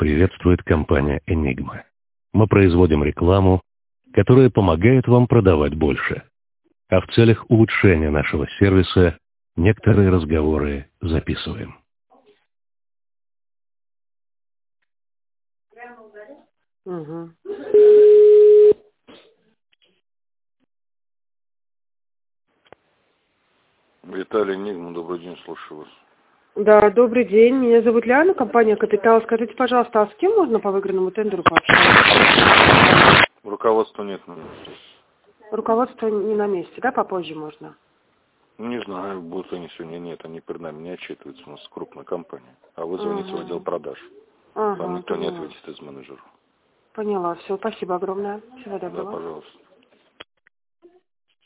приветствует компания Enigma. Мы производим рекламу, которая помогает вам продавать больше. А в целях улучшения нашего сервиса некоторые разговоры записываем. Угу. Виталий Enigma, добрый день, слушаю вас. Да, добрый день. Меня зовут Ляна, компания «Капитал». Скажите, пожалуйста, а с кем можно по выигранному тендеру пообщаться? Руководства нет на месте. Руководство не на месте, да? Попозже можно? Не знаю, будут они сегодня, нет, они перед нами не отчитываются, у нас крупная компания. А вы звоните в отдел продаж. Там никто не ответит из менеджеров. Поняла, все, спасибо огромное. Всего доброго. Да, пожалуйста.